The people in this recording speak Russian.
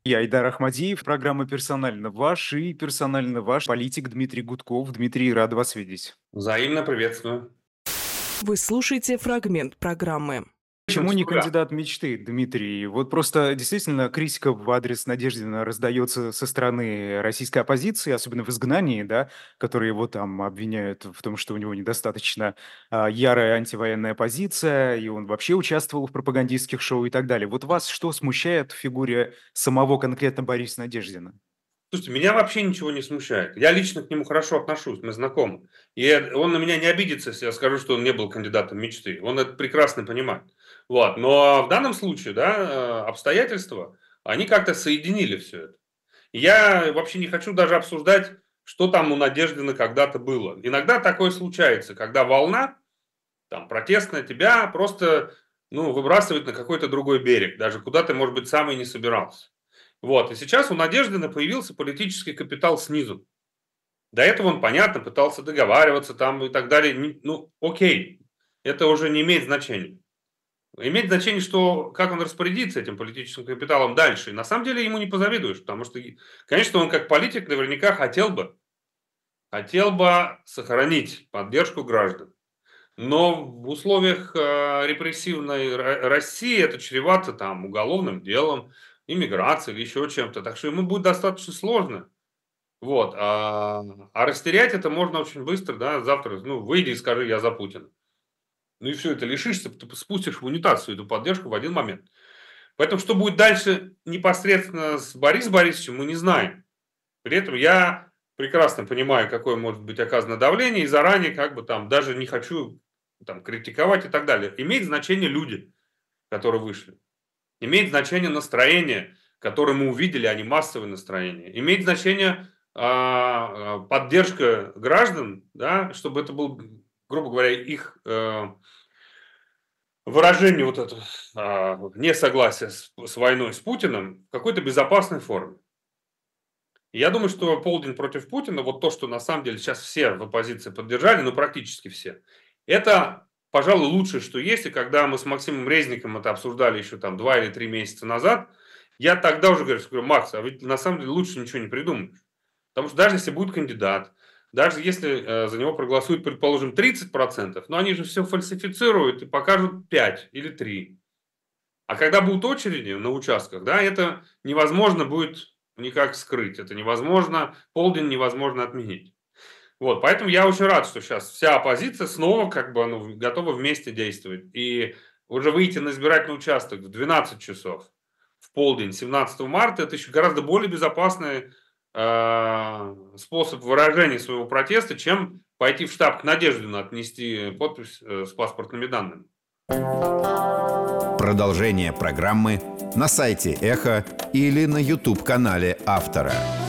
Я Айдар Ахмадиев, программа «Персонально ваш» и персонально ваш политик Дмитрий Гудков. Дмитрий, рад вас видеть. Взаимно приветствую. Вы слушаете фрагмент программы. Почему не Сюда. кандидат мечты, Дмитрий? Вот просто действительно критика в адрес Надеждина раздается со стороны российской оппозиции, особенно в изгнании, да, которые его там обвиняют в том, что у него недостаточно ярая антивоенная позиция, и он вообще участвовал в пропагандистских шоу и так далее. Вот вас что смущает в фигуре самого конкретно Бориса Надеждина? Слушайте, меня вообще ничего не смущает. Я лично к нему хорошо отношусь, мы знакомы. И он на меня не обидится, если я скажу, что он не был кандидатом мечты. Он это прекрасно понимает. Вот. Но в данном случае, да, обстоятельства, они как-то соединили все это. И я вообще не хочу даже обсуждать, что там у Надеждина когда-то было. Иногда такое случается, когда волна, там, протестная, тебя просто, выбрасывает на какой-то другой берег, даже куда ты, может быть, сам и не собирался. Вот. И сейчас у Надеждина появился политический капитал снизу. До этого он, понятно, пытался договариваться там и так далее. Ну, окей, это уже не имеет значения. Имеет значение, что как он распорядится этим политическим капиталом дальше. И на самом деле ему не позавидуешь, потому что, конечно, он как политик наверняка хотел бы сохранить поддержку граждан. Но в условиях репрессивной России это чревато там уголовным делом, иммиграцией или еще чем-то. Так что ему будет достаточно сложно. Вот. А растерять это можно очень быстро, да, завтра, выйди и скажи, я за Путина. Ну и все, это лишишься, ты спустишь в унитаз всю эту поддержку в один момент. Поэтому, что будет дальше непосредственно с Борисом Борисовичем, мы не знаем. При этом я прекрасно понимаю, какое может быть оказано давление, и заранее как бы там даже не хочу там критиковать и так далее. Имеет значение люди, которые вышли. Имеет значение настроение, которое мы увидели, а не массовое настроение. Имеет значение поддержка граждан, да, чтобы это был, грубо говоря, их выражение вот это несогласия с войной с Путиным в какой-то безопасной форме. И я думаю, что полдень против Путина, вот то, что на самом деле сейчас все в оппозиции поддержали, ну практически все, это, пожалуй, лучшее, что есть. И когда мы с Максимом Резником это обсуждали еще там 2 или 3 месяца назад, я тогда уже говорю, Макс, а ведь на самом деле лучше ничего не придумаешь. Потому что даже если будет кандидат, даже если за него проголосует, предположим, 30%, но они же все фальсифицируют и покажут 5 или 3. А когда будут очереди на участках, да, это невозможно будет никак скрыть. Это невозможно, полдень невозможно отменить. Вот, поэтому я очень рад, что сейчас вся оппозиция снова как бы готова вместе действовать. И уже выйти на избирательный участок в 12 часов в полдень 17 марта это еще гораздо более безопасный способ выражения своего протеста, чем пойти в штаб к Надеждину отнести подпись с паспортными данными. Продолжение программы на сайте Эхо или на YouTube-канале автора.